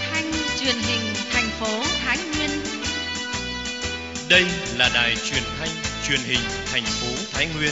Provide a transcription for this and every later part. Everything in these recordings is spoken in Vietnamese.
thanh truyền hình thành phố Thái Nguyên. Đây là đài truyền thanh truyền hình thành phố Thái Nguyên.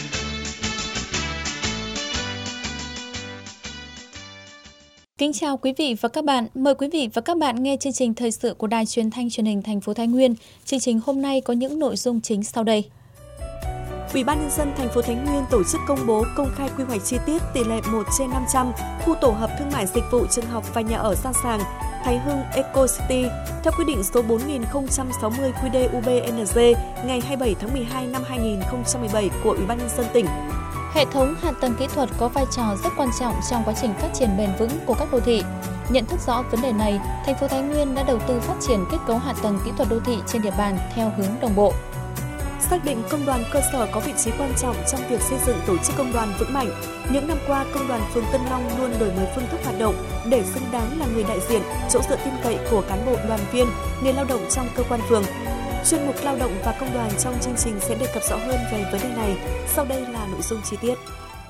Kính chào quý vị và các bạn. Mời quý vị và các bạn nghe chương trình thời sự của đài truyền thanh truyền hình thành phố Thái Nguyên. Chương trình hôm nay có những nội dung chính sau đây. Ủy ban nhân dân thành phố Thái Nguyên tổ chức công bố công khai quy hoạch chi tiết tỷ lệ 1/500 khu tổ hợp thương mại dịch vụ trường học và nhà ở Gia Sàng, Thái Hưng Eco City theo quyết định số 4060 QĐ-UBND ngày 27 tháng 12 năm 2017 của Ủy ban nhân dân tỉnh. Hệ thống hạ tầng kỹ thuật có vai trò rất quan trọng trong quá trình phát triển bền vững của các đô thị. Nhận thức rõ vấn đề này, thành phố Thái Nguyên đã đầu tư phát triển kết cấu hạ tầng kỹ thuật đô thị trên địa bàn theo hướng đồng bộ. Xác định công đoàn cơ sở có vị trí quan trọng trong việc xây dựng tổ chức công đoàn vững mạnh. Những năm qua, công đoàn phường Tân Long luôn đổi mới phương thức hoạt động để xứng đáng là người đại diện, chỗ dựa tin cậy của cán bộ đoàn viên, người lao động trong cơ quan phường. Chuyên mục lao động và công đoàn trong chương trình sẽ đề cập rõ hơn về vấn đề này. Sau đây là nội dung chi tiết.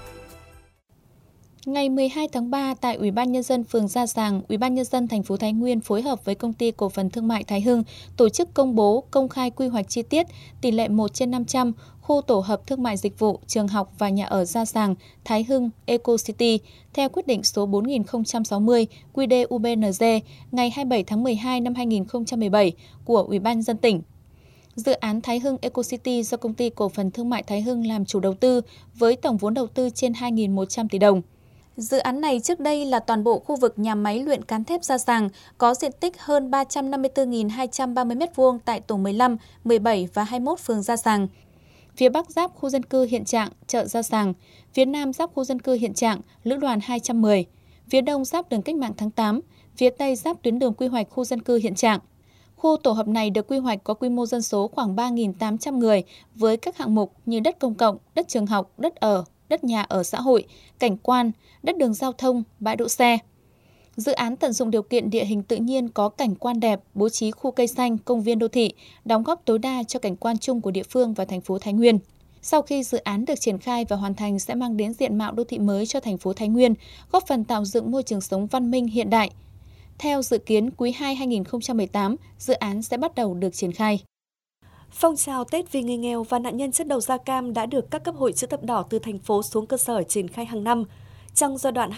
Ngày 12 tháng 3 tại Ủy ban nhân dân phường Gia Sàng, Ủy ban nhân dân thành phố Thái Nguyên phối hợp với Công ty Cổ phần Thương mại Thái Hưng tổ chức công bố công khai quy hoạch chi tiết tỷ lệ 1/500 khu tổ hợp thương mại dịch vụ, trường học và nhà ở Gia Sàng, Thái Hưng Eco City theo quyết định số 4060 QĐ-UBND ngày 27 tháng 12 năm 2017 của Ủy ban nhân dân tỉnh. Dự án Thái Hưng Eco City do Công ty Cổ phần Thương mại Thái Hưng làm chủ đầu tư với tổng vốn đầu tư trên 2.100 tỷ đồng. Dự án này trước đây là toàn bộ khu vực nhà máy luyện cán thép Gia Sàng, có diện tích hơn 354.230 m² tại tổ 15, 17 và 21 phường Gia Sàng. Phía Bắc giáp khu dân cư Hiện Trạng, chợ Gia Sàng, phía Nam giáp khu dân cư Hiện Trạng, Lữ đoàn 210, phía Đông giáp đường Cách mạng tháng 8, phía Tây giáp tuyến đường quy hoạch khu dân cư Hiện Trạng. Khu tổ hợp này được quy hoạch có quy mô dân số khoảng 3.800 người với các hạng mục như đất công cộng, đất trường học, đất ở, đất nhà ở xã hội, cảnh quan, đất đường giao thông, bãi đỗ xe. Dự án tận dụng điều kiện địa hình tự nhiên có cảnh quan đẹp, bố trí khu cây xanh, công viên đô thị, đóng góp tối đa cho cảnh quan chung của địa phương và thành phố Thái Nguyên. Sau khi dự án được triển khai và hoàn thành sẽ mang đến diện mạo đô thị mới cho thành phố Thái Nguyên, góp phần tạo dựng môi trường sống văn minh hiện đại. Theo dự kiến, quý 2 2018, dự án sẽ bắt đầu được triển khai. Phong trào Tết vì người nghèo và nạn nhân chất độc da cam đã được các cấp hội chữ thập đỏ từ thành phố xuống cơ sở triển khai hàng năm. Trong giai đoạn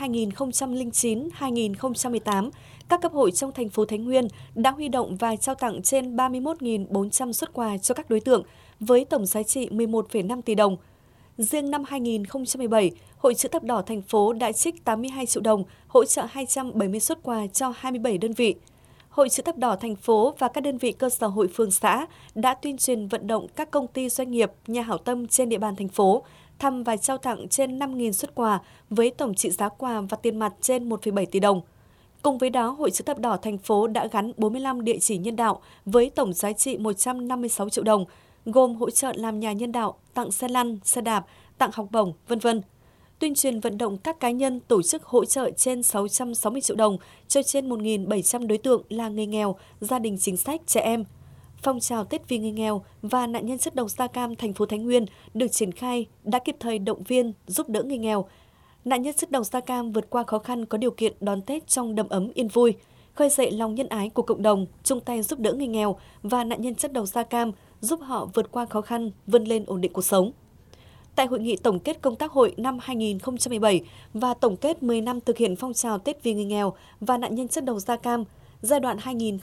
2009-2018, các cấp hội trong thành phố Thái Nguyên đã huy động và trao tặng trên 31.400 suất quà cho các đối tượng với tổng giá trị 11,5 tỷ đồng. Riêng năm 2017, Hội chữ thập đỏ thành phố đã trích 82 triệu đồng hỗ trợ 270 suất quà cho 27 đơn vị. Hội chữ thập đỏ thành phố và các đơn vị cơ sở hội phường xã đã tuyên truyền vận động các công ty doanh nghiệp, nhà hảo tâm trên địa bàn thành phố thăm và trao tặng trên 5.000 suất quà với tổng trị giá quà và tiền mặt trên 1,7 tỷ đồng. Cùng với đó, Hội chữ thập đỏ thành phố đã gắn 45 địa chỉ nhân đạo với tổng giá trị 156 triệu đồng, gồm hỗ trợ làm nhà nhân đạo, tặng xe lăn, xe đạp, tặng học bổng, v.v. Tuyên truyền vận động các cá nhân tổ chức hỗ trợ trên 660 triệu đồng cho trên 1.700 đối tượng là người nghèo, gia đình chính sách, trẻ em. Phong trào Tết vì người nghèo và nạn nhân chất độc da cam thành phố Thái Nguyên được triển khai đã kịp thời động viên, giúp đỡ người nghèo. Nạn nhân chất độc da cam vượt qua khó khăn có điều kiện đón Tết trong đầm ấm yên vui, khơi dậy lòng nhân ái của cộng đồng, chung tay giúp đỡ người nghèo và nạn nhân chất độc da cam, giúp họ vượt qua khó khăn, vươn lên ổn định cuộc sống. Tại hội nghị tổng kết công tác hội năm 2017 và tổng kết 10 năm thực hiện phong trào Tết vì người nghèo và nạn nhân chất độc da cam giai đoạn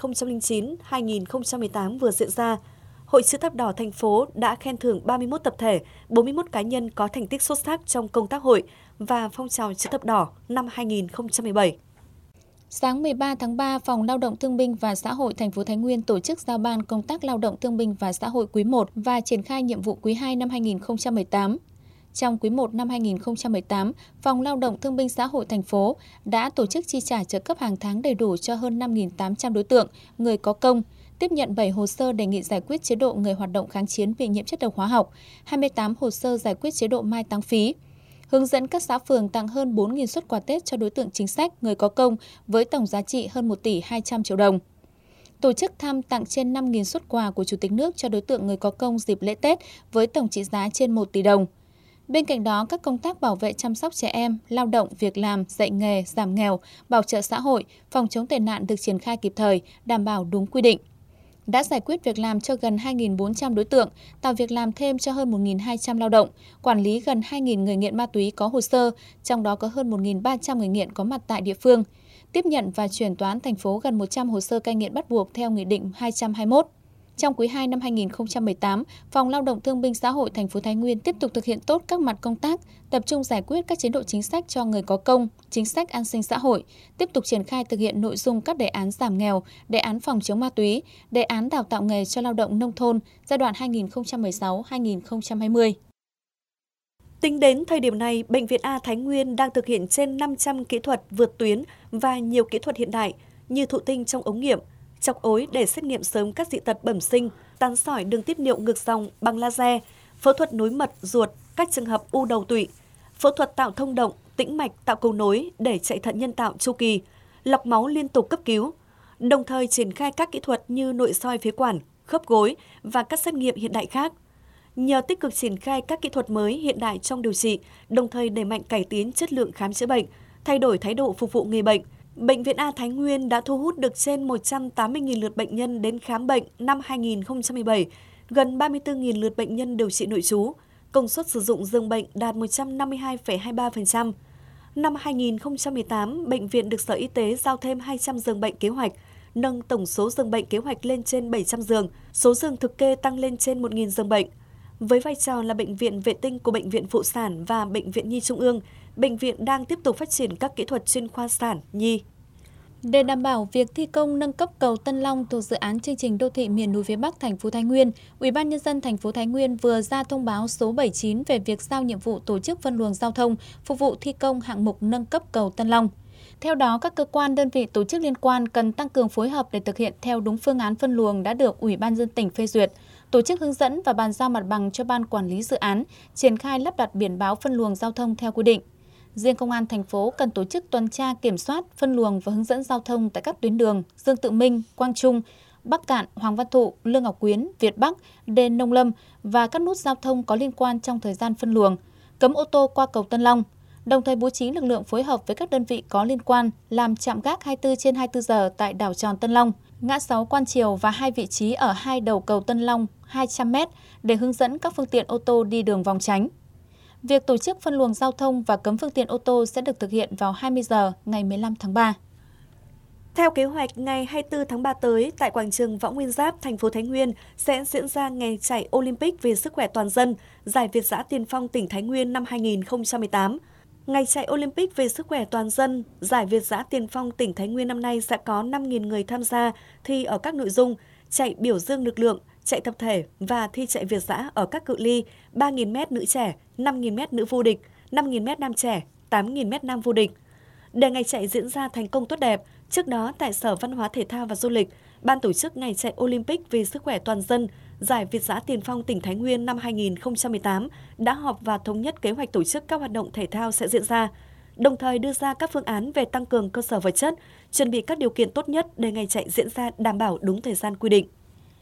2009-2018 vừa diễn ra, Hội chữ thập đỏ thành phố đã khen thưởng 31 tập thể, 41 cá nhân có thành tích xuất sắc trong công tác hội và phong trào chữ thập đỏ năm 2017. Sáng 13 tháng 3, Phòng Lao động Thương binh và Xã hội thành phố Thái Nguyên tổ chức giao ban công tác lao động thương binh và xã hội quý 1 và triển khai nhiệm vụ quý 2 năm 2018. Trong quý 1 năm 2018, Phòng Lao động Thương binh Xã hội thành phố đã tổ chức chi trả trợ cấp hàng tháng đầy đủ cho hơn 5.800 đối tượng, người có công, tiếp nhận 7 hồ sơ đề nghị giải quyết chế độ người hoạt động kháng chiến bị nhiễm chất độc hóa học, 28 hồ sơ giải quyết chế độ mai táng phí. Hướng dẫn các xã phường tặng hơn 4.000 suất quà Tết cho đối tượng chính sách, người có công với tổng giá trị hơn 1 tỷ 200 triệu đồng. Tổ chức thăm tặng trên 5.000 suất quà của Chủ tịch nước cho đối tượng người có công dịp lễ Tết với tổng trị giá trên 1 tỷ đồng. Bên cạnh đó, các công tác bảo vệ chăm sóc trẻ em, lao động, việc làm, dạy nghề, giảm nghèo, bảo trợ xã hội, phòng chống tệ nạn được triển khai kịp thời, đảm bảo đúng quy định. Đã giải quyết việc làm cho gần 2.400 đối tượng, tạo việc làm thêm cho hơn 1.200 lao động, quản lý gần 2.000 người nghiện ma túy có hồ sơ, trong đó có hơn 1.300 người nghiện có mặt tại địa phương. Tiếp nhận và chuyển toán thành phố gần 100 hồ sơ cai nghiện bắt buộc theo Nghị định 221. Trong quý 2 năm 2018, Phòng Lao động Thương binh Xã hội thành phố Thái Nguyên tiếp tục thực hiện tốt các mặt công tác, tập trung giải quyết các chế độ chính sách cho người có công, chính sách an sinh xã hội, tiếp tục triển khai thực hiện nội dung các đề án giảm nghèo, đề án phòng chống ma túy, đề án đào tạo nghề cho lao động nông thôn giai đoạn 2016-2020. Tính đến thời điểm này, Bệnh viện A Thái Nguyên đang thực hiện trên 500 kỹ thuật vượt tuyến và nhiều kỹ thuật hiện đại như thụ tinh trong ống nghiệm, chọc ối để xét nghiệm sớm các dị tật bẩm sinh, tán sỏi đường tiết niệu ngược dòng bằng laser, phẫu thuật nối mật ruột, các trường hợp u đầu tụy, phẫu thuật tạo thông động, tĩnh mạch tạo cầu nối để chạy thận nhân tạo chu kỳ, lọc máu liên tục cấp cứu, đồng thời triển khai các kỹ thuật như nội soi phế quản, khớp gối và các xét nghiệm hiện đại khác. Nhờ tích cực triển khai các kỹ thuật mới hiện đại trong điều trị, đồng thời đẩy mạnh cải tiến chất lượng khám chữa bệnh, thay đổi thái độ phục vụ người bệnh, Bệnh viện A Thái Nguyên đã thu hút được trên 180.000 lượt bệnh nhân đến khám bệnh năm 2017, gần 34.000 lượt bệnh nhân điều trị nội trú, công suất sử dụng giường bệnh đạt 152,23%. Năm 2018, bệnh viện được Sở Y tế giao thêm 200 giường bệnh kế hoạch, nâng tổng số giường bệnh kế hoạch lên trên 700 giường, số giường thực kê tăng lên trên 1.000 giường bệnh. Với vai trò là bệnh viện vệ tinh của Bệnh viện Phụ sản và Bệnh viện Nhi Trung ương, bệnh viện đang tiếp tục phát triển các kỹ thuật chuyên khoa sản, nhi. Để đảm bảo việc thi công nâng cấp cầu Tân Long thuộc dự án chương trình đô thị miền núi phía Bắc thành phố Thái Nguyên, Ủy ban nhân dân thành phố Thái Nguyên vừa ra thông báo số 79 về việc giao nhiệm vụ tổ chức phân luồng giao thông phục vụ thi công hạng mục nâng cấp cầu Tân Long. Theo đó, các cơ quan đơn vị tổ chức liên quan cần tăng cường phối hợp để thực hiện theo đúng phương án phân luồng đã được Ủy ban nhân dân tỉnh phê duyệt, tổ chức hướng dẫn và bàn giao mặt bằng cho ban quản lý dự án, triển khai lắp đặt biển báo phân luồng giao thông theo quy định. Riêng Công an thành phố cần tổ chức tuần tra kiểm soát, phân luồng và hướng dẫn giao thông tại các tuyến đường Dương Tự Minh, Quang Trung, Bắc Cạn, Hoàng Văn Thụ, Lương Ngọc Quyến, Việt Bắc, đền Nông Lâm và các nút giao thông có liên quan trong thời gian phân luồng, cấm ô tô qua cầu Tân Long, đồng thời bố trí lực lượng phối hợp với các đơn vị có liên quan làm trạm gác 24/24 giờ tại đảo tròn Tân Long, ngã 6 Quan Triều và 2 vị trí ở 2 đầu cầu Tân Long 200 m để hướng dẫn các phương tiện ô tô đi đường vòng tránh. Việc tổ chức phân luồng giao thông và cấm phương tiện ô tô sẽ được thực hiện vào 20 giờ ngày 15 tháng 3. Theo kế hoạch, ngày 24 tháng 3 tới, tại quảng trường Võ Nguyên Giáp, thành phố Thái Nguyên sẽ diễn ra ngày chạy Olympic vì sức khỏe toàn dân, giải Việt dã tiên phong tỉnh Thái Nguyên năm 2018. Ngày chạy Olympic về sức khỏe toàn dân, giải Việt dã tiên phong tỉnh Thái Nguyên năm nay sẽ có 5.000 người tham gia thi ở các nội dung chạy biểu dương lực lượng, chạy tập thể và thi chạy Việt dã ở các cự ly 3.000m nữ trẻ, 5.000m nữ vô địch, 5.000m nam trẻ, 8.000m nam vô địch. Để ngày chạy diễn ra thành công tốt đẹp, trước đó tại Sở Văn hóa Thể thao và Du lịch, Ban tổ chức ngày chạy Olympic vì sức khỏe toàn dân, giải Việt dã tiên phong tỉnh Thái Nguyên năm 2018 đã họp và thống nhất kế hoạch tổ chức các hoạt động thể thao sẽ diễn ra, đồng thời đưa ra các phương án về tăng cường cơ sở vật chất, chuẩn bị các điều kiện tốt nhất để ngày chạy diễn ra đảm bảo đúng thời gian quy định.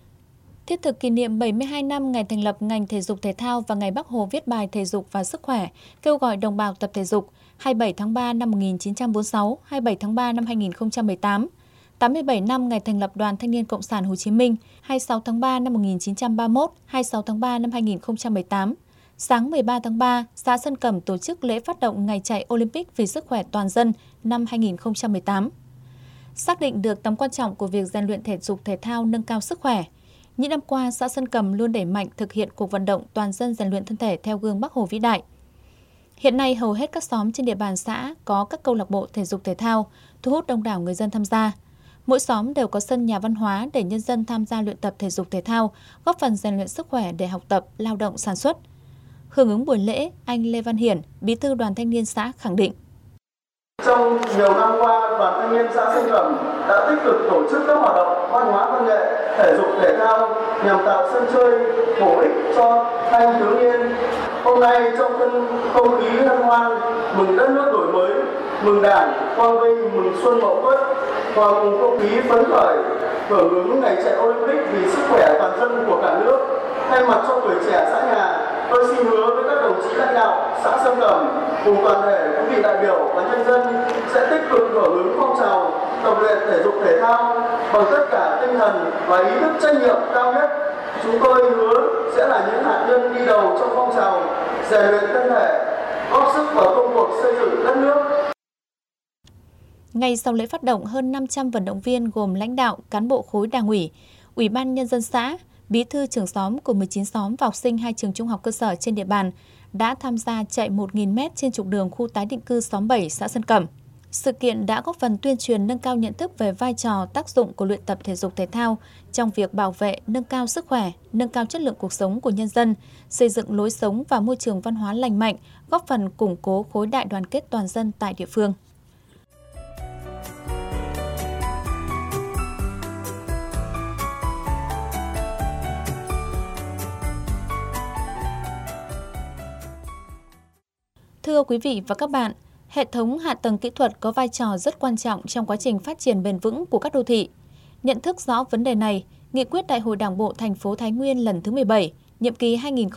Thiết thực kỷ niệm 72 năm ngày thành lập ngành thể dục thể thao và ngày Bác Hồ viết bài thể dục và sức khỏe, kêu gọi đồng bào tập thể dục 27 tháng 3 năm 1946, 27 tháng 3 năm 2018, 87 năm ngày thành lập Đoàn Thanh niên Cộng sản Hồ Chí Minh, 26 tháng 3 năm 1931, 26 tháng 3 năm 2018. Sáng 13 tháng 3, xã Sơn Cẩm tổ chức lễ phát động ngày chạy Olympic vì sức khỏe toàn dân năm 2018. Xác định được tầm quan trọng của việc rèn luyện thể dục thể thao nâng cao sức khỏe, những năm qua, xã Sơn Cẩm luôn đẩy mạnh thực hiện cuộc vận động toàn dân rèn luyện thân thể theo gương Bác Hồ vĩ đại. Hiện nay, hầu hết các xóm trên địa bàn xã có các câu lạc bộ thể dục thể thao, thu hút đông đảo người dân tham gia. Mỗi xóm đều có sân nhà văn hóa để nhân dân tham gia luyện tập thể dục thể thao, góp phần rèn luyện sức khỏe để học tập, lao động, sản xuất. Hưởng ứng buổi lễ, anh Lê Văn Hiển, Bí thư Đoàn Thanh niên xã khẳng định. Trong nhiều năm qua, Đoàn Thanh niên xã Sơn Cẩm đã tích cực tổ chức các hoạt động văn hóa văn nghệ, thể dục thể thao nhằm tạo sân chơi bổ ích cho thanh thiếu niên. Hôm nay trong không khí hân hoan, mừng đất nước đổi mới, mừng Đảng, quang vinh, mừng xuân Mậu Tuất, và cùng không khí phấn khởi hưởng ứng ngày chạy Olympic vì sức khỏe toàn dân của cả nước, thay mặt cho tuổi trẻ xã nhà, tôi xin hứa với các đồng chí lãnh đạo xã Sơn Cẩm cùng toàn thể quý vị đại biểu và nhân dân sẽ tích cực hưởng ứng phong trào tập luyện thể dục thể thao bằng tất cả tinh thần và ý thức trách nhiệm cao nhất. Chúng tôi hứa sẽ là những hạt nhân đi đầu trong phong trào rèn luyện thân thể, góp sức vào công cuộc xây dựng đất nước. Ngay sau lễ phát động, hơn 500 vận động viên gồm lãnh đạo, cán bộ khối Đảng ủy, Ủy ban Nhân dân xã, bí thư trưởng xóm của 19 xóm và học sinh 2 trường trung học cơ sở trên địa bàn đã tham gia chạy 1.000 m trên trục đường khu tái định cư xóm 7 xã Sơn Cẩm. Sự kiện đã góp phần tuyên truyền nâng cao nhận thức về vai trò, tác dụng của luyện tập thể dục thể thao trong việc bảo vệ, nâng cao sức khỏe, nâng cao chất lượng cuộc sống của nhân dân, xây dựng lối sống và môi trường văn hóa lành mạnh, góp phần củng cố khối đại đoàn kết toàn dân tại địa phương. Thưa quý vị và các bạn, hệ thống hạ tầng kỹ thuật có vai trò rất quan trọng trong quá trình phát triển bền vững của các đô thị. Nhận thức rõ vấn đề này, Nghị quyết Đại hội Đảng bộ thành phố Thái Nguyên lần thứ 17, nhiệm kỳ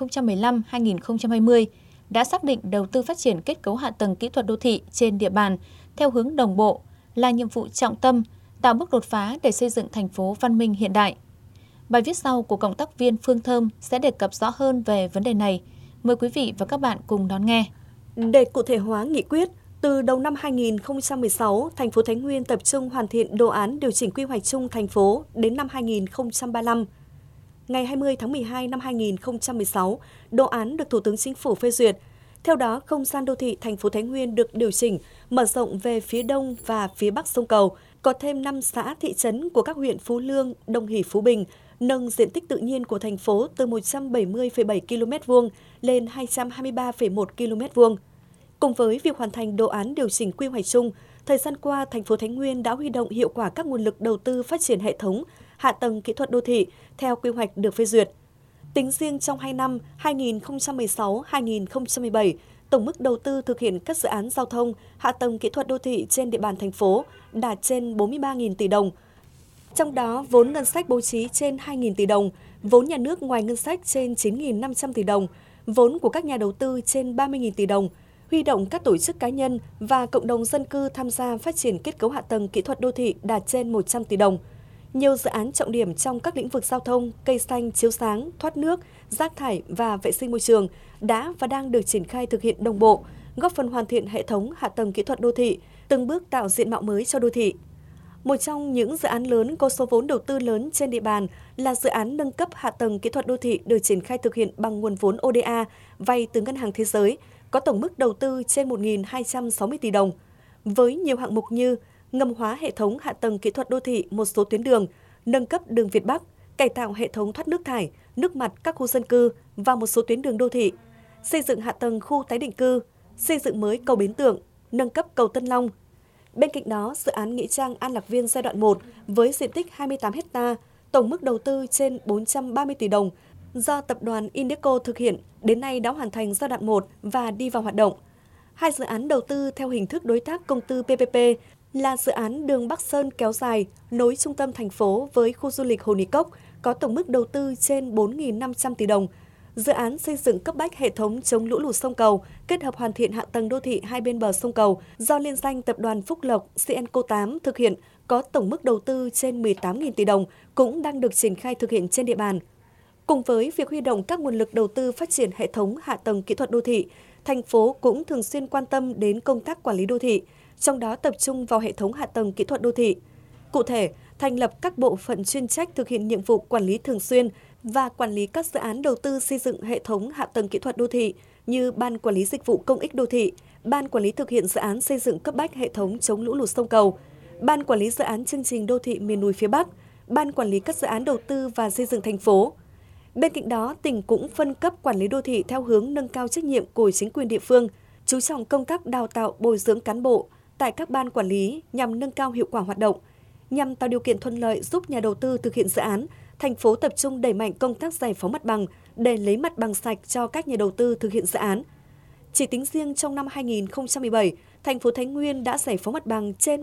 2015-2020 đã xác định đầu tư phát triển kết cấu hạ tầng kỹ thuật đô thị trên địa bàn theo hướng đồng bộ là nhiệm vụ trọng tâm, tạo bước đột phá để xây dựng thành phố văn minh hiện đại. Bài viết sau của cộng tác viên Phương Thơm sẽ đề cập rõ hơn về vấn đề này. Mời quý vị và các bạn cùng đón nghe. Để cụ thể hóa nghị quyết, từ đầu năm 2016, thành phố Thái Nguyên tập trung hoàn thiện đồ án điều chỉnh quy hoạch chung thành phố đến năm 2035. Ngày 20 tháng 12 năm 2016, đồ án được Thủ tướng Chính phủ phê duyệt. Theo đó, không gian đô thị thành phố Thái Nguyên được điều chỉnh, mở rộng về phía đông và phía bắc sông Cầu, có thêm 5 xã thị trấn của các huyện Phú Lương, Đông Hỷ, Phú Bình, nâng diện tích tự nhiên của thành phố từ 170,7 km² lên 223,1 km². Cùng với việc hoàn thành đồ án điều chỉnh quy hoạch chung, thời gian qua, thành phố Thái Nguyên đã huy động hiệu quả các nguồn lực đầu tư phát triển hệ thống, hạ tầng kỹ thuật đô thị theo quy hoạch được phê duyệt. Tính riêng trong 2 năm 2016-2017, tổng mức đầu tư thực hiện các dự án giao thông, hạ tầng kỹ thuật đô thị trên địa bàn thành phố đạt trên 43.000 tỷ đồng. Trong đó, vốn ngân sách bố trí trên 2.000 tỷ đồng, vốn nhà nước ngoài ngân sách trên 9.500 tỷ đồng, vốn của các nhà đầu tư trên 30.000 tỷ đồng, huy động các tổ chức cá nhân và cộng đồng dân cư tham gia phát triển kết cấu hạ tầng kỹ thuật đô thị đạt trên 100 tỷ đồng. Nhiều dự án trọng điểm trong các lĩnh vực giao thông, cây xanh, chiếu sáng, thoát nước, rác thải và vệ sinh môi trường đã và đang được triển khai thực hiện đồng bộ, góp phần hoàn thiện hệ thống hạ tầng kỹ thuật đô thị, từng bước tạo diện mạo mới cho đô thị. Một trong những dự án lớn có số vốn đầu tư lớn trên địa bàn là dự án nâng cấp hạ tầng kỹ thuật đô thị được triển khai thực hiện bằng nguồn vốn ODA vay từ Ngân hàng Thế giới, có tổng mức đầu tư trên 1.260 tỷ đồng, với nhiều hạng mục như ngầm hóa hệ thống hạ tầng kỹ thuật đô thị một số tuyến đường, nâng cấp đường Việt Bắc, cải tạo hệ thống thoát nước thải, nước mặt các khu dân cư và một số tuyến đường đô thị, xây dựng hạ tầng khu tái định cư, xây dựng mới cầu Bến Tượng, nâng cấp cầu Tân Long. Bên cạnh đó, dự án Nghĩa Trang An Lạc Viên giai đoạn 1 với diện tích 28 ha, tổng mức đầu tư trên 430 tỷ đồng do tập đoàn Indeco thực hiện, đến nay đã hoàn thành giai đoạn 1 và đi vào hoạt động. Hai dự án đầu tư theo hình thức đối tác công tư PPP là dự án đường Bắc Sơn kéo dài nối trung tâm thành phố với khu du lịch Hồ Nì Cốc có tổng mức đầu tư trên 4.500 tỷ đồng. Dự án xây dựng cấp bách hệ thống chống lũ lụt sông Cầu, kết hợp hoàn thiện hạ tầng đô thị hai bên bờ sông Cầu do liên danh tập đoàn Phúc Lộc Cienco 8 thực hiện có tổng mức đầu tư trên 18.000 tỷ đồng cũng đang được triển khai thực hiện trên địa bàn. Cùng với việc huy động các nguồn lực đầu tư phát triển hệ thống hạ tầng kỹ thuật đô thị, thành phố cũng thường xuyên quan tâm đến công tác quản lý đô thị, trong đó tập trung vào hệ thống hạ tầng kỹ thuật đô thị. Cụ thể, thành lập các bộ phận chuyên trách thực hiện nhiệm vụ quản lý thường xuyên và quản lý các dự án đầu tư xây dựng hệ thống hạ tầng kỹ thuật đô thị như Ban Quản lý Dịch vụ Công ích Đô thị, Ban Quản lý thực hiện dự án xây dựng cấp bách hệ thống chống lũ lụt sông Cầu, Ban Quản lý dự án chương trình đô thị miền núi phía Bắc, Ban Quản lý các dự án đầu tư và xây dựng thành phố. Bên cạnh đó, tỉnh cũng phân cấp quản lý đô thị theo hướng nâng cao trách nhiệm của chính quyền địa phương, chú trọng công tác đào tạo bồi dưỡng cán bộ tại các ban quản lý nhằm nâng cao hiệu quả hoạt động. Nhằm tạo điều kiện thuận lợi giúp nhà đầu tư thực hiện dự án, thành phố tập trung đẩy mạnh công tác giải phóng mặt bằng để lấy mặt bằng sạch cho các nhà đầu tư thực hiện dự án. Chỉ tính riêng trong năm 2017, thành phố Thái Nguyên đã giải phóng mặt bằng trên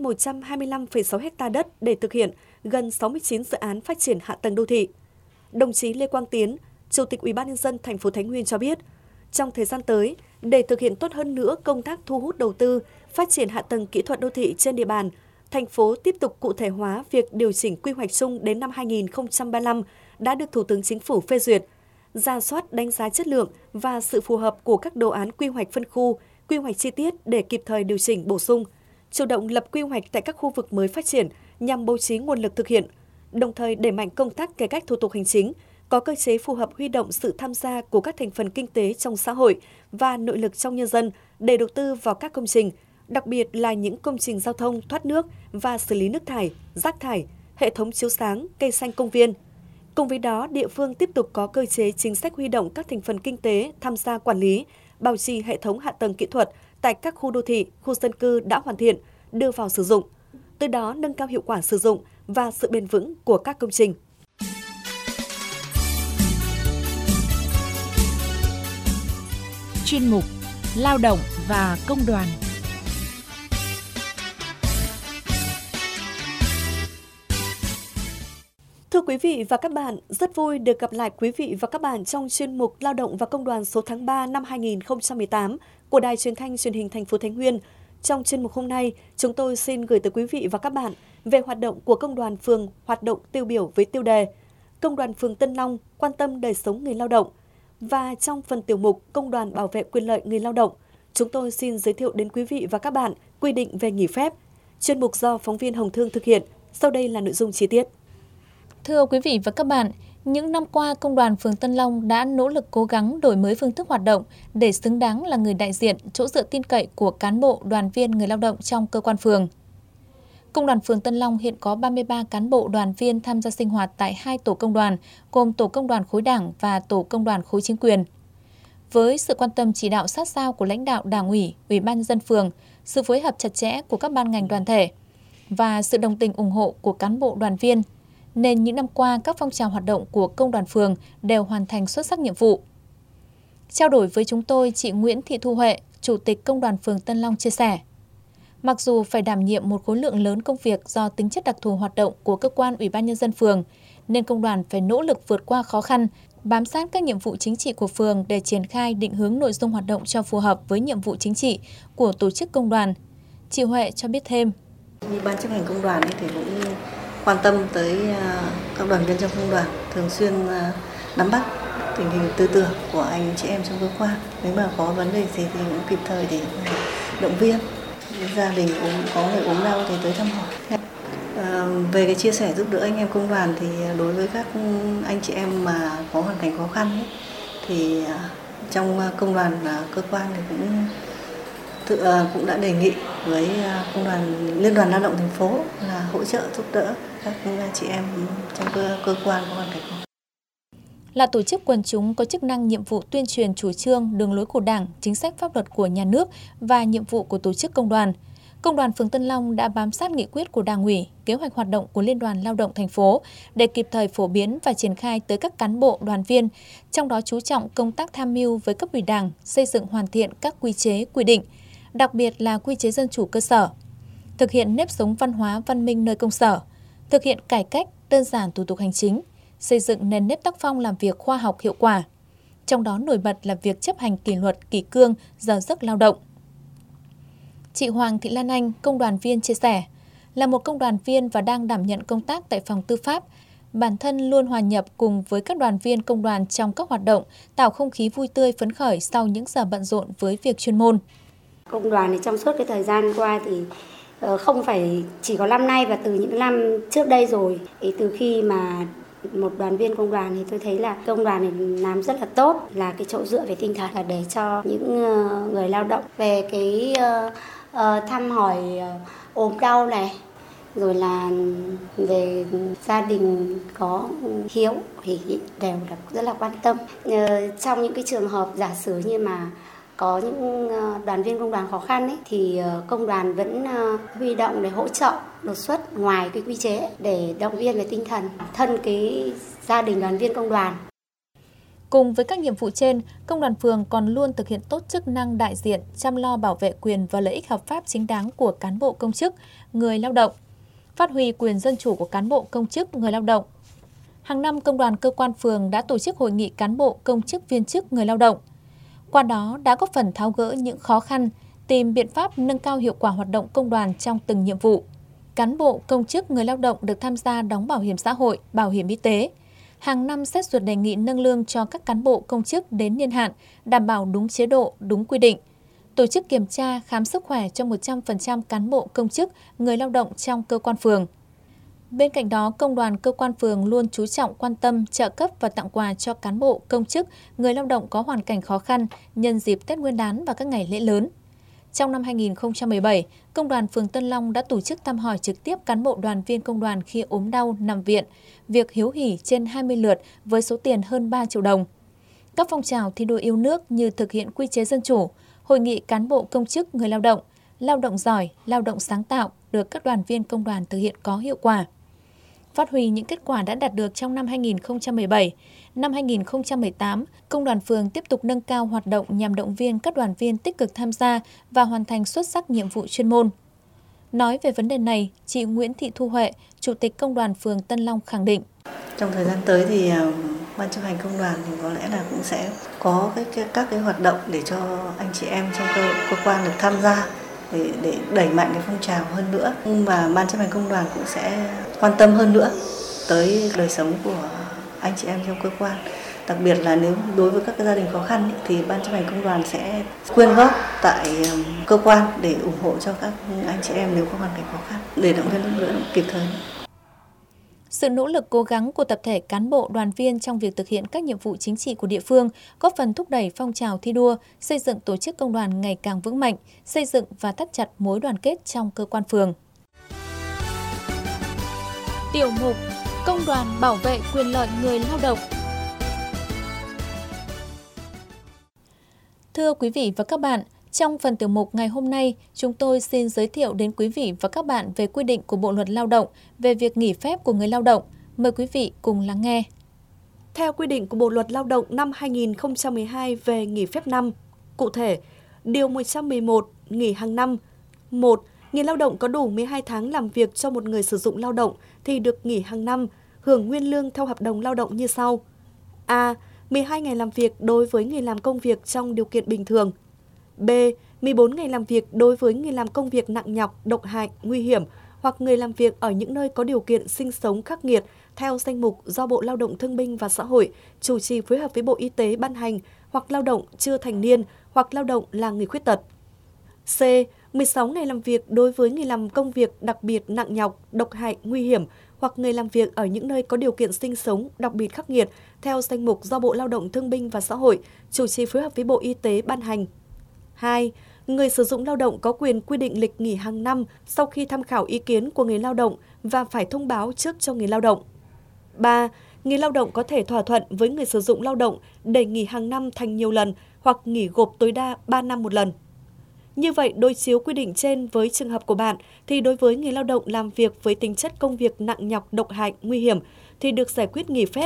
125,6 ha đất để thực hiện gần 69 dự án phát triển hạ tầng đô thị. Đồng chí Lê Quang Tiến, Chủ tịch Ủy ban Nhân dân thành phố Thái Nguyên cho biết, Trong thời gian tới, để thực hiện tốt hơn nữa công tác thu hút đầu tư, phát triển hạ tầng kỹ thuật đô thị trên địa bàn, thành phố tiếp tục cụ thể hóa việc điều chỉnh quy hoạch chung đến năm 2035 đã được Thủ tướng Chính phủ phê duyệt, rà soát đánh giá chất lượng và sự phù hợp của các đồ án quy hoạch phân khu, quy hoạch chi tiết để kịp thời điều chỉnh bổ sung, chủ động lập quy hoạch tại các khu vực mới phát triển nhằm bố trí nguồn lực thực hiện, đồng thời đẩy mạnh công tác cải cách thủ tục hành chính, có cơ chế phù hợp huy động sự tham gia của các thành phần kinh tế trong xã hội và nội lực trong nhân dân để đầu tư vào các công trình, đặc biệt là những công trình giao thông, thoát nước và xử lý nước thải, rác thải, hệ thống chiếu sáng, cây xanh công viên. Cùng với đó, địa phương tiếp tục có cơ chế chính sách huy động các thành phần kinh tế tham gia quản lý, bảo trì hệ thống hạ tầng kỹ thuật tại các khu đô thị, khu dân cư đã hoàn thiện, đưa vào sử dụng, từ đó nâng cao hiệu quả sử dụng và sự bền vững của các công trình. Chuyên mục Lao động và Công đoàn. Thưa quý vị và các bạn, rất vui được gặp lại quý vị và các bạn trong chuyên mục Lao động và Công đoàn số tháng 3 năm 2018 của Đài Truyền thanh Truyền hình thành phố Thái Nguyên. Trong chuyên mục hôm nay, chúng tôi xin gửi tới quý vị và các bạn về hoạt động của Công đoàn phường hoạt động tiêu biểu với tiêu đề Công đoàn phường Tân Long quan tâm đời sống người lao động. Và trong phần tiểu mục Công đoàn bảo vệ quyền lợi người lao động, chúng tôi xin giới thiệu đến quý vị và các bạn quy định về nghỉ phép. Chuyên mục do phóng viên Hồng Thương thực hiện. Sau đây là nội dung chi tiết. Thưa quý vị và các bạn, những năm qua, Công đoàn phường Tân Long đã nỗ lực cố gắng đổi mới phương thức hoạt động để xứng đáng là người đại diện, chỗ dựa tin cậy của cán bộ, đoàn viên, người lao động trong cơ quan phường. Công đoàn phường Tân Long hiện có 33 cán bộ đoàn viên tham gia sinh hoạt tại 2 tổ công đoàn, gồm tổ công đoàn khối đảng và tổ công đoàn khối chính quyền. Với sự quan tâm chỉ đạo sát sao của lãnh đạo Đảng ủy, Ủy ban nhân dân phường, sự phối hợp chặt chẽ của các ban ngành đoàn thể và sự đồng tình ủng hộ của cán bộ đoàn viên, nên những năm qua các phong trào hoạt động của công đoàn phường đều hoàn thành xuất sắc nhiệm vụ. Trao đổi với chúng tôi, chị Nguyễn Thị Thu Huệ, Chủ tịch Công đoàn phường Tân Long chia sẻ, mặc dù phải đảm nhiệm một khối lượng lớn công việc do tính chất đặc thù hoạt động của cơ quan Ủy ban nhân dân phường, nên công đoàn phải nỗ lực vượt qua khó khăn, bám sát các nhiệm vụ chính trị của phường để triển khai định hướng nội dung hoạt động cho phù hợp với nhiệm vụ chính trị của tổ chức công đoàn. Chị Huệ cho biết thêm. Như ban chấp hành công đoàn thì cũng quan tâm tới các đoàn viên trong công đoàn, thường xuyên nắm bắt tình hình tư tưởng của anh chị em trong cơ quan. Nếu mà có vấn đề gì thì cũng kịp thời để động viên. Gia đình có người ốm đau thì tới thăm hỏi. Về cái chia sẻ giúp đỡ anh em công đoàn thì đối với các anh chị em mà có hoàn cảnh khó khăn ấy, thì trong công đoàn cơ quan thì cũng đã đề nghị với công đoàn Liên đoàn Lao động thành phố là hỗ trợ giúp đỡ các chị em trong cơ quan có hoàn cảnh khó khăn. Là tổ chức quần chúng có chức năng nhiệm vụ tuyên truyền chủ trương, đường lối của Đảng, chính sách pháp luật của nhà nước và nhiệm vụ của tổ chức công đoàn. Công đoàn phường Tân Long đã bám sát nghị quyết của Đảng ủy, kế hoạch hoạt động của Liên đoàn Lao động thành phố để kịp thời phổ biến và triển khai tới các cán bộ, đoàn viên, trong đó chú trọng công tác tham mưu với cấp ủy Đảng, xây dựng hoàn thiện các quy chế, quy định, đặc biệt là quy chế dân chủ cơ sở, thực hiện nếp sống văn hóa văn minh nơi công sở, thực hiện cải cách, đơn giản thủ tục hành chính, xây dựng nền nếp tác phong làm việc khoa học hiệu quả. Trong đó nổi bật là việc chấp hành kỷ luật, kỷ cương, giờ giấc lao động. Chị Hoàng Thị Lan Anh, công đoàn viên chia sẻ, là một công đoàn viên và đang đảm nhận công tác tại phòng tư pháp, bản thân luôn hòa nhập cùng với các đoàn viên công đoàn trong các hoạt động, tạo không khí vui tươi phấn khởi sau những giờ bận rộn với việc chuyên môn. Công đoàn thì trong suốt cái thời gian qua thì không phải chỉ có năm nay và từ những năm trước đây rồi, thì từ khi mà một đoàn viên công đoàn thì tôi thấy là công đoàn này làm rất là tốt, là cái chỗ dựa về tinh thần là để cho những người lao động về cái thăm hỏi ốm đau này, rồi là về gia đình có hiếu thì đều là rất là quan tâm. Trong những cái trường hợp giả sử như mà có những đoàn viên công đoàn khó khăn ấy, thì công đoàn vẫn huy động để hỗ trợ đột xuất ngoài cái quy chế để động viên về tinh thần thân cái gia đình đoàn viên công đoàn. Cùng với các nhiệm vụ trên, công đoàn phường còn luôn thực hiện tốt chức năng đại diện, chăm lo bảo vệ quyền và lợi ích hợp pháp chính đáng của cán bộ công chức, người lao động, phát huy quyền dân chủ của cán bộ công chức, người lao động. Hàng năm, công đoàn cơ quan phường đã tổ chức hội nghị cán bộ công chức viên chức người lao động. Qua đó đã góp phần tháo gỡ những khó khăn, tìm biện pháp nâng cao hiệu quả hoạt động công đoàn trong từng nhiệm vụ. Cán bộ, công chức, người lao động được tham gia đóng bảo hiểm xã hội, bảo hiểm y tế. Hàng năm xét duyệt đề nghị nâng lương cho các cán bộ công chức đến niên hạn, đảm bảo đúng chế độ, đúng quy định. Tổ chức kiểm tra, khám sức khỏe cho 100% cán bộ công chức, người lao động trong cơ quan phường. Bên cạnh đó, công đoàn cơ quan phường luôn chú trọng quan tâm, trợ cấp và tặng quà cho cán bộ, công chức, người lao động có hoàn cảnh khó khăn nhân dịp Tết Nguyên đán và các ngày lễ lớn. Trong năm 2017, Công đoàn phường Tân Long đã tổ chức thăm hỏi trực tiếp cán bộ đoàn viên công đoàn khi ốm đau, nằm viện, việc hiếu hỉ trên 20 lượt với số tiền hơn 3 triệu đồng. Các phong trào thi đua yêu nước như thực hiện quy chế dân chủ, hội nghị cán bộ công chức người lao động giỏi, lao động sáng tạo được các đoàn viên công đoàn thực hiện có hiệu quả. Phát huy những kết quả đã đạt được trong năm 2017, năm 2018, Công đoàn phường tiếp tục nâng cao hoạt động nhằm động viên các đoàn viên tích cực tham gia và hoàn thành xuất sắc nhiệm vụ chuyên môn. Nói về vấn đề này, chị Nguyễn Thị Thu Huệ, Chủ tịch Công đoàn phường Tân Long khẳng định. Trong thời gian tới thì Ban chấp hành công đoàn thì có lẽ là cũng sẽ có các cái hoạt động để cho anh chị em trong cơ quan được tham gia để đẩy mạnh cái phong trào hơn nữa. Nhưng mà Ban chấp hành công đoàn cũng sẽ quan tâm hơn nữa tới đời sống của anh chị em trong cơ quan. Đặc biệt là nếu đối với các gia đình khó khăn thì Ban chấp hành công đoàn sẽ quyên góp tại cơ quan để ủng hộ cho các anh chị em nếu có hoàn cảnh khó khăn, để động viên nữa kịp thời. Sự nỗ lực cố gắng của tập thể cán bộ đoàn viên trong việc thực hiện các nhiệm vụ chính trị của địa phương góp phần thúc đẩy phong trào thi đua, xây dựng tổ chức công đoàn ngày càng vững mạnh, xây dựng và thắt chặt mối đoàn kết trong cơ quan phường. Tiểu mục Công đoàn bảo vệ quyền lợi người lao động. Thưa quý vị và các bạn, trong phần tiểu mục ngày hôm nay, chúng tôi xin giới thiệu đến quý vị và các bạn về quy định của Bộ Luật Lao động về việc nghỉ phép của người lao động. Mời quý vị cùng lắng nghe. Theo quy định của Bộ Luật Lao động năm 2012 về nghỉ phép năm, cụ thể, Điều 111 nghỉ hàng năm. 1. Người lao động có đủ 12 tháng làm việc cho một người sử dụng lao động thì được nghỉ hàng năm, hưởng nguyên lương theo hợp đồng lao động như sau. A. 12 ngày làm việc đối với người làm công việc trong điều kiện bình thường. B. 14 ngày làm việc đối với người làm công việc nặng nhọc, độc hại, nguy hiểm hoặc người làm việc ở những nơi có điều kiện sinh sống khắc nghiệt theo danh mục do Bộ Lao động Thương binh và Xã hội chủ trì phối hợp với Bộ Y tế ban hành hoặc lao động chưa thành niên hoặc lao động là người khuyết tật. C. 16 ngày làm việc đối với người làm công việc đặc biệt nặng nhọc, độc hại, nguy hiểm hoặc người làm việc ở những nơi có điều kiện sinh sống đặc biệt khắc nghiệt theo danh mục do Bộ Lao động Thương binh và Xã hội chủ trì phối hợp với Bộ Y tế ban hành. 2. Người sử dụng lao động có quyền quy định lịch nghỉ hàng năm sau khi tham khảo ý kiến của người lao động và phải thông báo trước cho người lao động. 3. Người lao động có thể thỏa thuận với người sử dụng lao động để nghỉ hàng năm thành nhiều lần hoặc nghỉ gộp tối đa 3 năm một lần. Như vậy, đối chiếu quy định trên với trường hợp của bạn thì đối với người lao động làm việc với tính chất công việc nặng nhọc, độc hại, nguy hiểm thì được giải quyết nghỉ phép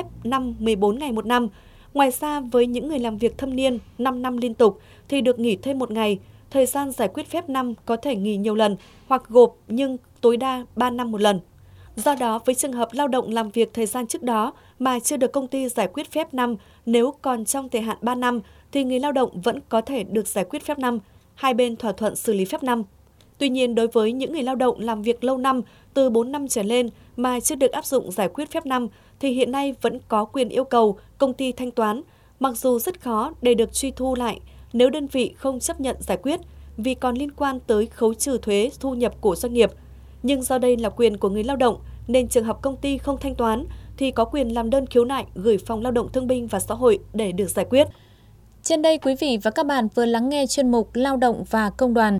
14 ngày một năm. Ngoài ra, với những người làm việc thâm niên 5 năm liên tục thì được nghỉ thêm 1 ngày. Thời gian giải quyết phép năm có thể nghỉ nhiều lần hoặc gộp nhưng tối đa 3 năm một lần. Do đó, với trường hợp lao động làm việc thời gian trước đó mà chưa được công ty giải quyết phép năm, nếu còn trong thời hạn 3 năm thì người lao động vẫn có thể được giải quyết phép năm. Hai bên thỏa thuận xử lý phép năm. Tuy nhiên, đối với những người lao động làm việc lâu năm từ 4 năm trở lên mà chưa được áp dụng giải quyết phép năm thì hiện nay vẫn có quyền yêu cầu công ty thanh toán, mặc dù rất khó để được truy thu lại nếu đơn vị không chấp nhận giải quyết vì còn liên quan tới khấu trừ thuế thu nhập của doanh nghiệp. Nhưng do đây là quyền của người lao động nên trường hợp công ty không thanh toán thì có quyền làm đơn khiếu nại gửi Phòng Lao động Thương binh và Xã hội để được giải quyết. Trên đây, quý vị và các bạn vừa lắng nghe chuyên mục Lao động và Công đoàn.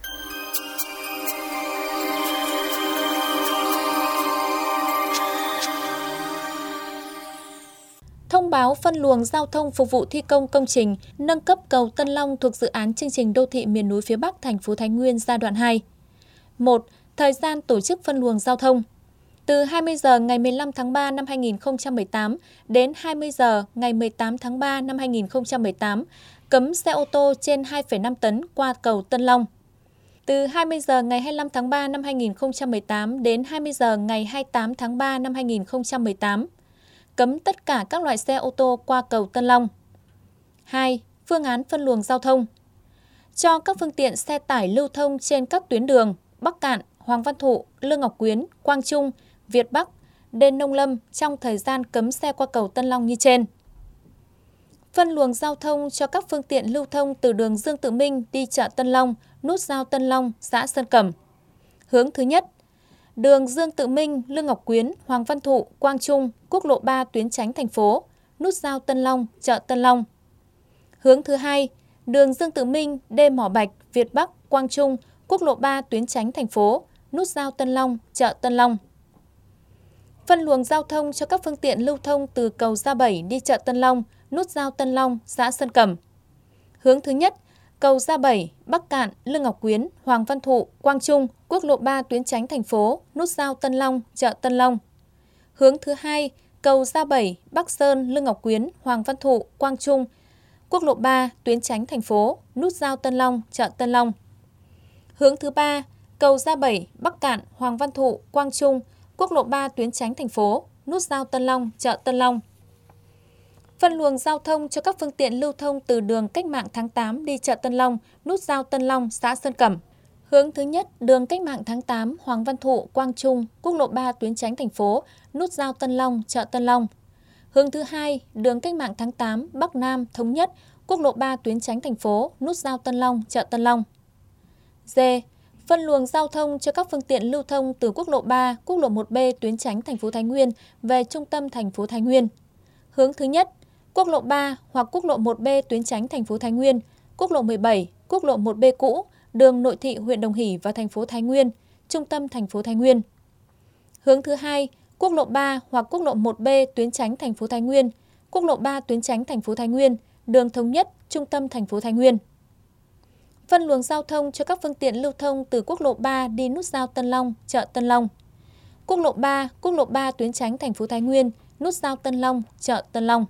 Thông báo phân luồng giao thông phục vụ thi công công trình nâng cấp cầu Tân Long thuộc dự án chương trình đô thị miền núi phía Bắc thành phố Thái Nguyên giai đoạn 2. 1. Thời gian tổ chức phân luồng giao thông. Từ 20 giờ ngày 15 tháng 3 năm 2018 đến 20 giờ ngày 18 tháng 3 năm 2018, cấm xe ô tô trên 2,5 tấn qua cầu Tân Long. Từ 20 giờ ngày 25 tháng 3 năm 2018 đến 20 giờ ngày 28 tháng 3 năm 2018, cấm tất cả các loại xe ô tô qua cầu Tân Long. 2. Phương án phân luồng giao thông. Cho các phương tiện xe tải lưu thông trên các tuyến đường Bắc Cạn, Hoàng Văn Thụ, Lương Ngọc Quyến, Quang Trung, Việt Bắc, Đền Nông Lâm trong thời gian cấm xe qua cầu Tân Long như trên. Phân luồng giao thông cho các phương tiện lưu thông từ đường Dương Tự Minh đi chợ Tân Long, nút giao Tân Long, xã Sơn Cẩm. Hướng thứ nhất, đường Dương Tự Minh, Lương Ngọc Quyến, Hoàng Văn Thụ, Quang Trung, quốc lộ 3 tuyến tránh thành phố, nút giao Tân Long, chợ Tân Long. Hướng thứ hai, đường Dương Tự Minh, Đê Mỏ Bạch, Việt Bắc, Quang Trung, quốc lộ 3 tuyến tránh thành phố, nút giao Tân Long, chợ Tân Long. Phân luồng giao thông cho các phương tiện lưu thông từ cầu Gia Bảy đi chợ Tân Long, nút giao Tân Long, xã Sơn Cẩm. Hướng thứ nhất, cầu Gia Bảy, Bắc Cạn, Lương Ngọc Quyến, Hoàng Văn Thụ, Quang Trung, quốc lộ 3 tuyến tránh thành phố, nút giao Tân Long, chợ Tân Long. Hướng thứ hai, cầu Gia Bảy, Bắc Sơn, Lương Ngọc Quyến, Hoàng Văn Thụ, Quang Trung, quốc lộ 3 tuyến tránh thành phố, nút giao Tân Long, chợ Tân Long. Hướng thứ ba, cầu Gia Bảy, Bắc Cạn, Hoàng Văn Thụ, Quang Trung, quốc lộ 3 tuyến tránh thành phố, nút giao Tân Long, chợ Tân Long. Phân luồng giao thông cho các phương tiện lưu thông từ đường Cách mạng tháng 8 đi chợ Tân Long, nút giao Tân Long, xã Sơn Cẩm. Hướng thứ nhất, đường Cách mạng tháng 8, Hoàng Văn Thụ, Quang Trung, quốc lộ 3 tuyến tránh thành phố, nút giao Tân Long, chợ Tân Long. Hướng thứ hai, đường Cách mạng tháng 8, Bắc Nam, Thống Nhất, quốc lộ 3 tuyến tránh thành phố, nút giao Tân Long, chợ Tân Long. D. Phân luồng giao thông cho các phương tiện lưu thông từ quốc lộ 3, quốc lộ 1B tuyến tránh thành phố Thái Nguyên về trung tâm thành phố Thái Nguyên. Hướng thứ nhất, quốc lộ 3 hoặc quốc lộ 1B tuyến tránh thành phố Thái Nguyên, quốc lộ 17, quốc lộ 1B cũ, đường nội thị huyện Đồng Hỷ và thành phố Thái Nguyên, trung tâm thành phố Thái Nguyên. Hướng thứ hai, quốc lộ 3 hoặc quốc lộ 1B tuyến tránh thành phố Thái Nguyên, quốc lộ 3 tuyến tránh thành phố Thái Nguyên, đường Thống Nhất, trung tâm thành phố Thái Nguyên. Phân luồng giao thông cho các phương tiện lưu thông từ quốc lộ 3 đi nút giao Tân Long, chợ Tân Long. Quốc lộ 3 tuyến tránh thành phố Thái Nguyên, nút giao Tân Long, chợ Tân Long.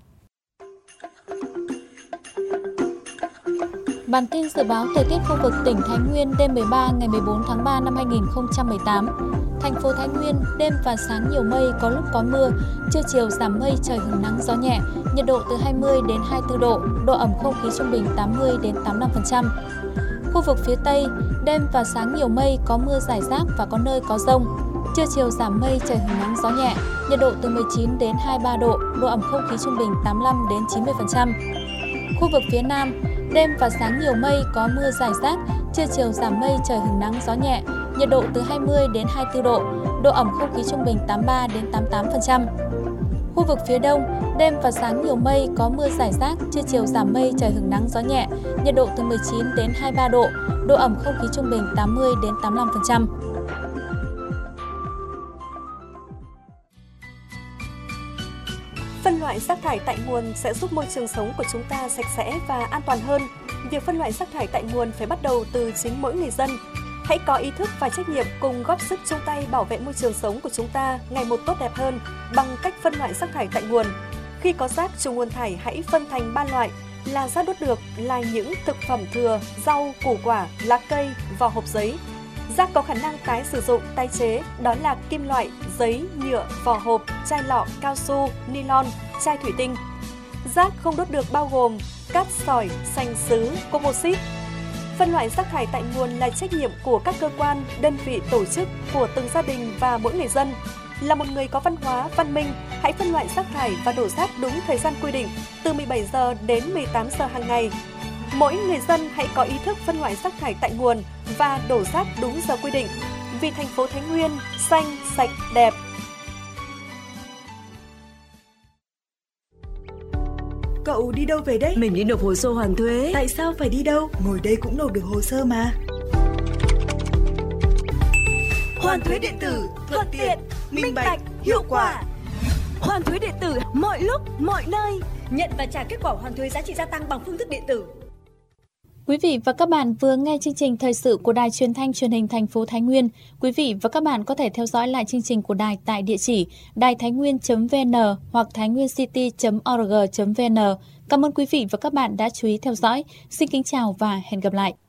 Bản tin dự báo thời tiết khu vực tỉnh Thái Nguyên đêm 13 ngày 14 tháng 3 năm 2018. Thành phố Thái Nguyên, đêm và sáng nhiều mây, có lúc có mưa, trưa chiều giảm mây, trời hứng nắng gió nhẹ, nhiệt độ từ 20 đến 24 độ, độ ẩm không khí trung bình 80 đến 85%. Khu vực phía Tây, đêm và sáng nhiều mây, có mưa rải rác và có nơi có dông. Trưa chiều giảm mây, trời hứng nắng gió nhẹ, nhiệt độ từ 19 đến 23 độ, độ ẩm không khí trung bình 85 đến 90%. Khu vực phía Nam, đêm và sáng nhiều mây, có mưa rải rác, trưa chiều giảm mây, trời hứng nắng gió nhẹ, nhiệt độ từ 20 đến 24 độ, độ ẩm không khí trung bình 83 đến 88%. Khu vực phía Đông, đêm và sáng nhiều mây, có mưa rải rác, trưa chiều giảm mây, trời hứng nắng gió nhẹ, nhiệt độ từ 19 đến 23 độ, độ ẩm không khí trung bình 80 đến 85%. Phân loại rác thải tại nguồn sẽ giúp môi trường sống của chúng ta sạch sẽ và an toàn hơn. Việc phân loại rác thải tại nguồn phải bắt đầu từ chính mỗi người dân. Hãy có ý thức và trách nhiệm cùng góp sức chung tay bảo vệ môi trường sống của chúng ta ngày một tốt đẹp hơn bằng cách phân loại rác thải tại nguồn. Khi có rác trùng nguồn thải, hãy phân thành 3 loại là rác đốt được, là những thực phẩm thừa, rau, củ quả, lá cây, vỏ hộp giấy. Rác có khả năng tái sử dụng, tái chế, đó là kim loại, giấy, nhựa, vỏ hộp, chai lọ, cao su, nylon, chai thủy tinh. Rác không đốt được bao gồm cát sỏi, sành sứ, composite. Phân loại rác thải tại nguồn là trách nhiệm của các cơ quan, đơn vị, tổ chức, của từng gia đình và mỗi người dân. Là một người có văn hóa, văn minh, hãy phân loại rác thải và đổ rác đúng thời gian quy định, từ 17 giờ đến 18 giờ hàng ngày. Mỗi người dân hãy có ý thức phân loại rác thải tại nguồn và đổ rác đúng giờ quy định. Vì thành phố Thái Nguyên xanh, sạch, đẹp. Cậu đi đâu về đấy? Mình đi nộp hồ sơ hoàn thuế. Tại sao phải đi đâu? Ngồi đây cũng nộp được hồ sơ mà. Hoàn thuế điện tử, thuận tiện, minh bạch, hiệu quả. Hoàn thuế điện tử mọi lúc, mọi nơi. Nhận và trả kết quả hoàn thuế giá trị gia tăng bằng phương thức điện tử. Quý vị và các bạn vừa nghe chương trình thời sự của Đài Truyền thanh Truyền hình thành phố Thái Nguyên. Quý vị và các bạn có thể theo dõi lại chương trình của đài tại địa chỉ đàitháinguyen.vn hoặc thainguiencity.org.vn. Cảm ơn quý vị và các bạn đã chú ý theo dõi. Xin kính chào và hẹn gặp lại.